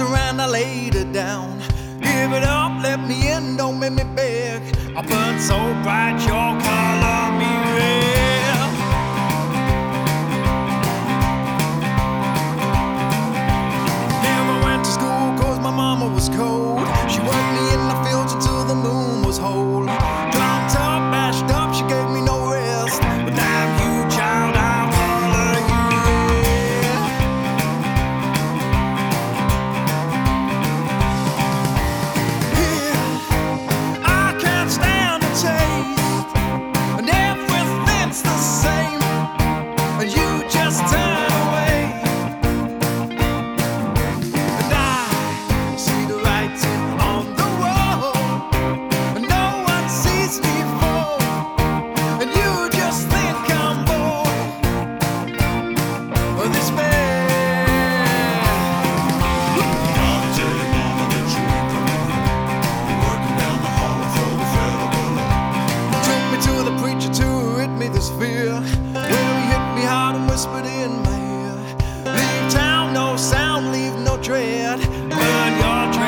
her and I laid her down. Give it up, let me in, don't make me beg. I burn so bright, your color me red. Never went to school cause my mama was cold. She worked me in the fields until the moon was whole. Dropped up, bashed up, she gave me no rest. But damn you, child, I'll color you red. Yeah, I can't stand the taste, and everything's the same, and you just turn away. And I see the writing on the wall, and no one sees me fall, and you just think I'm bored of this man. Gotta tell your mama that you ain't coming home. You're working down the hall for the federal law. Took me to the preacher to rid me this fear, where he hit me hard and whispered in my ear, leave town, no sound, leave no dread, burn your